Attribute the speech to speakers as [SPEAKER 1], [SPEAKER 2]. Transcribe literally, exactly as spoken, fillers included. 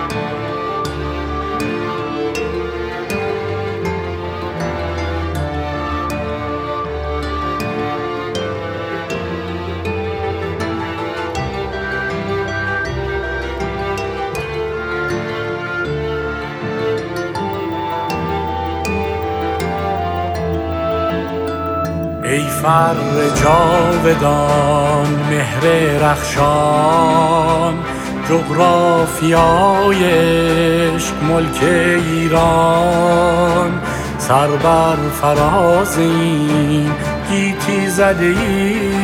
[SPEAKER 1] ای فر جاودان مهر رخشان، جغرافیای عشق ملک ایران. سر بر فراز این گیتی زده ای